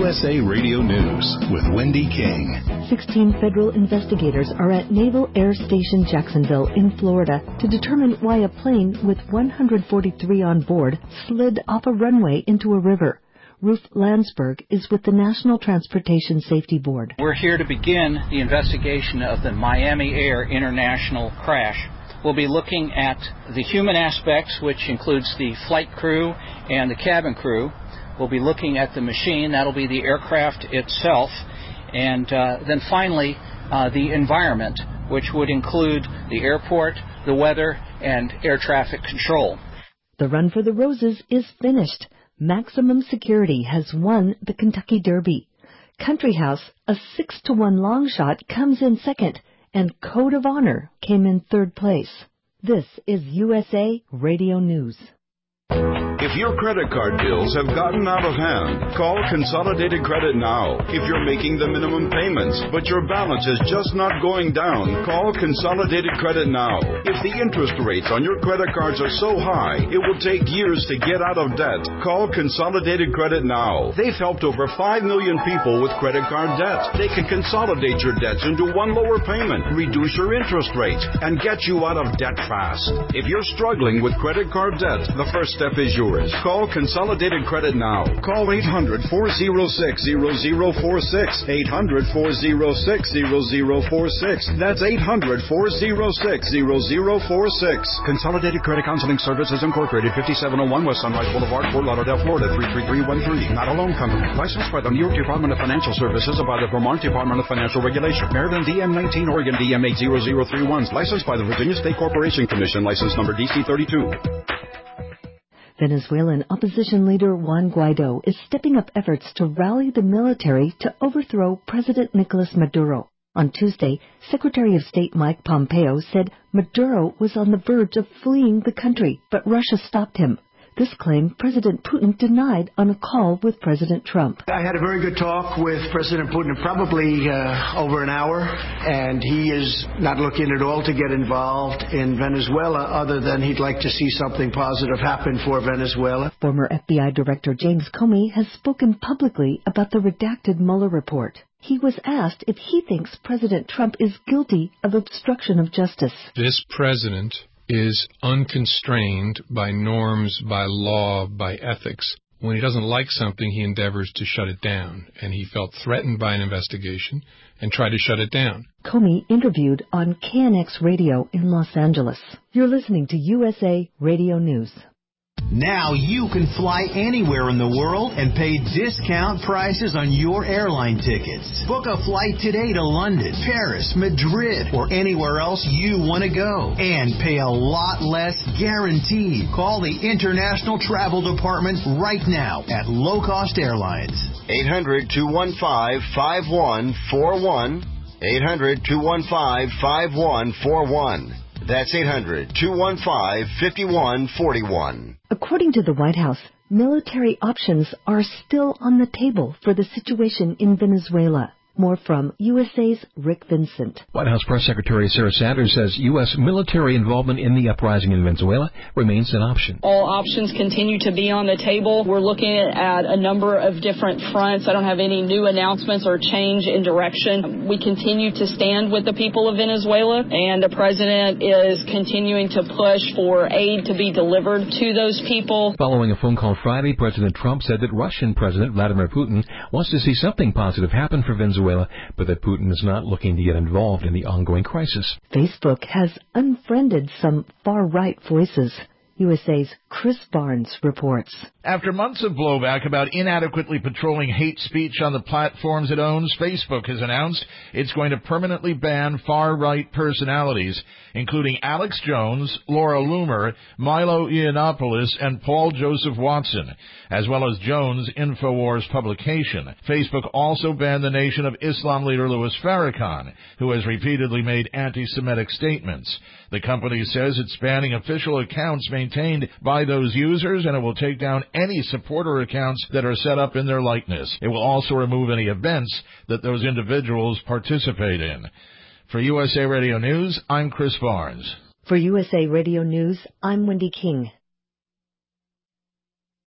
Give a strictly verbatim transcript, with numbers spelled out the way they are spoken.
U S A Radio News with Wendy King. sixteen federal investigators are at Naval Air Station Jacksonville in Florida to determine why a plane with one hundred forty-three on board slid off a runway into a river. Ruth Landsberg is with the National Transportation Safety Board. We're here to begin the investigation of the Miami Air International crash. We'll be looking at the human aspects, which includes the flight crew and the cabin crew. We'll be looking at the machine, that'll be the aircraft itself, and uh, then finally uh, the environment, which would include the airport, the weather, and air traffic control. The run for the roses is finished. Maximum Security has won the Kentucky Derby. Country House, a six to one long shot, comes in second, and Code of Honor came in third place. This is U S A Radio News. If your credit card bills have gotten out of hand, call Consolidated Credit now. If you're making the minimum payments, but your balance is just not going down, call Consolidated Credit now. If the interest rates on your credit cards are so high, it will take years to get out of debt, call Consolidated Credit now. They've helped over five million people with credit card debt. They can consolidate your debts into one lower payment, reduce your interest rate, and get you out of debt fast. If you're struggling with credit card debt, the first step is yours. Call Consolidated Credit now. Call eight hundred, four oh six, zero zero four six. eight hundred, four oh six, zero zero four six. That's eight hundred, four oh six, zero zero four six. Consolidated Credit Counseling Services Incorporated, fifty-seven oh one West Sunrise Boulevard, Fort Lauderdale, Florida, three three three one three. Not a loan company. Licensed by the New York Department of Financial Services and by the Vermont Department of Financial Regulation. Maryland D M nineteen, Oregon D M eight zero zero three one. Licensed by the Virginia State Corporation Commission. License number D C thirty-two. Venezuelan opposition leader Juan Guaido is stepping up efforts to rally the military to overthrow President Nicolas Maduro. On Tuesday, Secretary of State Mike Pompeo said Maduro was on the verge of fleeing the country, but Russia stopped him. This claim President Putin denied on a call with President Trump. I had a very good talk with President Putin, probably uh, over an hour, and he is not looking at all to get involved in Venezuela other than he'd like to see something positive happen for Venezuela. Former F B I Director James Comey has spoken publicly about the redacted Mueller report. He was asked if he thinks President Trump is guilty of obstruction of justice. This president is unconstrained by norms, by law, by ethics. When he doesn't like something, he endeavors to shut it down, and he felt threatened by an investigation and tried to shut it down. Comey interviewed on K N X Radio in Los Angeles. You're listening to U S A Radio News. Now you can fly anywhere in the world and pay discount prices on your airline tickets. Book a flight today to London, Paris, Madrid, or anywhere else you want to go. And pay a lot less guaranteed. Call the International Travel Department right now at Low Cost Airlines. eight hundred, two one five, five one four one. eight hundred, two one five, five one four one. That's eight hundred, two one five, five one four one. According to the White House, military options are still on the table for the situation in Venezuela. More from U S A's Rick Vincent. White House Press Secretary Sarah Sanders says U S military involvement in the uprising in Venezuela remains an option. All options continue to be on the table. We're looking at a number of different fronts. I don't have any new announcements or change in direction. We continue to stand with the people of Venezuela, and the president is continuing to push for aid to be delivered to those people. Following a phone call Friday, President Trump said that Russian President Vladimir Putin wants to see something positive happen for Venezuela, but that Putin is not looking to get involved in the ongoing crisis. Facebook has unfriended some far-right voices. U S A's Chris Barnes reports. After months of blowback about inadequately patrolling hate speech on the platforms it owns, Facebook has announced it's going to permanently ban far-right personalities, including Alex Jones, Laura Loomer, Milo Yiannopoulos, and Paul Joseph Watson, as well as Jones' InfoWars publication. Facebook also banned the Nation of Islam leader Louis Farrakhan, who has repeatedly made anti-Semitic statements. The company says it's banning official accounts maintained by those users, and it will take down any supporter accounts that are set up in their likeness. It will also remove any events that those individuals participate in. For U S A Radio News, I'm Chris Barnes. For U S A Radio News, I'm Wendy King.